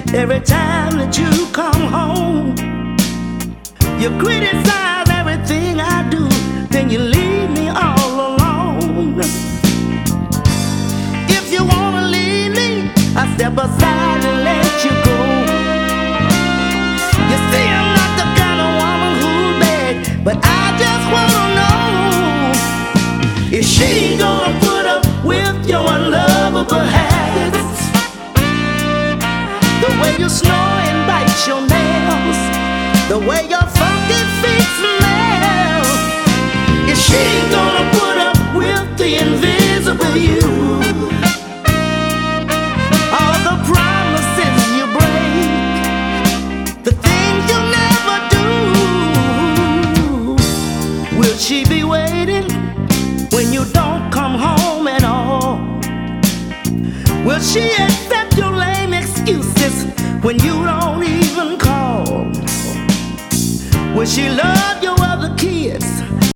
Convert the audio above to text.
Every time that you come home, you criticize everything I do, then you leave me all alone. If you wanna leave me, I step aside and let you go. You see, I'm not the kind of woman who'll beg, but I just wanna know if she gonna put up with your unlovable habits, the way you snore and bite your nails, the way your funky feet smell. Is she gonna put up with the invisible you? All the promises you break, the things you never do. Will she be waiting when you don't come home at all? Will she accept your lame excuses when you don't even call? Will she love your other kids